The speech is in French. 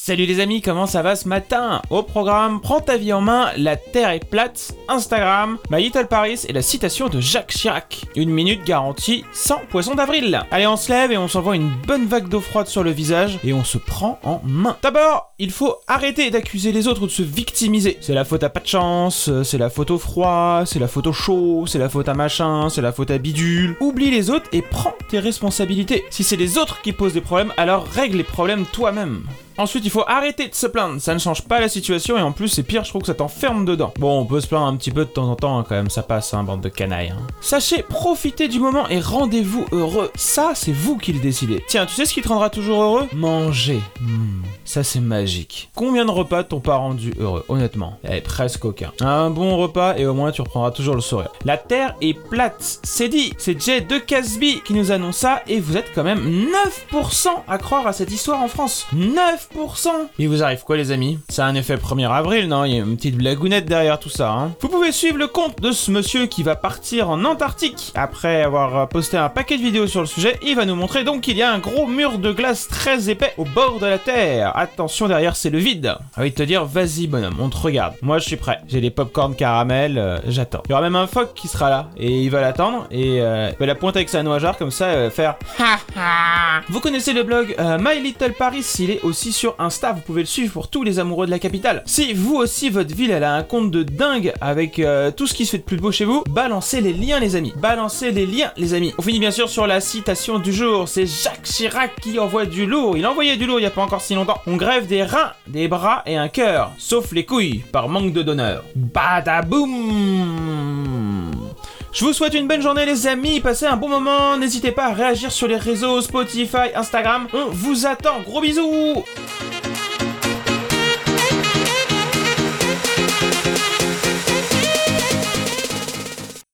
Salut les amis, comment ça va ce matin? Au programme, prends ta vie en main, la terre est plate, Instagram, My Little Paris et la citation de Jacques Chirac. Une minute garantie sans poisson d'avril. Allez, on se lève et on s'envoie une bonne vague d'eau froide sur le visage et on se prend en main. D'abord, il faut arrêter d'accuser les autres ou de se victimiser. C'est la faute à pas de chance, c'est la faute au froid, c'est la faute au chaud, c'est la faute à machin, c'est la faute à bidule. Oublie les autres et prends tes responsabilités. Si c'est les autres qui posent des problèmes, alors règle les problèmes toi-même. Ensuite, il faut arrêter de se plaindre, ça ne change pas la situation et en plus c'est pire, je trouve que ça t'enferme dedans. Bon, on peut se plaindre un petit peu de temps en temps quand même, ça passe, bande de canailles. Sachez profiter du moment et rendez-vous heureux. Ça, c'est vous qui le décidez. Tiens, tu sais ce qui te rendra toujours heureux? Manger. Ça c'est magique. Combien de repas t'ont pas rendu heureux, honnêtement? Presque aucun. Un bon repas et au moins tu reprendras toujours le sourire. La terre est plate, c'est dit. C'est Jay de Casby qui nous annonce ça et vous êtes quand même 9% à croire à cette histoire en France. 9%. Il vous arrive quoi les amis? C'est un effet 1er avril, non? Il y a une petite blagounette derrière tout ça, Vous pouvez suivre le compte de ce monsieur qui va partir en Antarctique. Après avoir posté un paquet de vidéos sur le sujet, il va nous montrer donc qu'il y a un gros mur de glace très épais au bord de la Terre. Attention, derrière c'est le vide. Envie de te dire, vas-y bonhomme, on te regarde. Moi je suis prêt. J'ai les popcorn caramel, j'attends. Il y aura même un phoque qui sera là et il va l'attendre et il va la pointer avec sa noix jarre comme ça, faire ha ha. Vous connaissez le blog My Little Paris, il est aussi sur Insta, vous pouvez le suivre pour tous les amoureux de la capitale. Si vous aussi votre ville elle a un compte de dingue avec tout ce qui se fait de plus beau chez vous, balancez les liens les amis. Balancez les liens les amis. On finit bien sûr sur la citation du jour, c'est Jacques Chirac qui envoie du lourd. Il envoyait du lourd il y a pas encore si longtemps. On grève des reins, des bras et un cœur, sauf les couilles par manque de donneur. Badaboum. Je vous souhaite une bonne journée les amis, passez un bon moment, n'hésitez pas à réagir sur les réseaux Spotify, Instagram, on vous attend, gros bisous.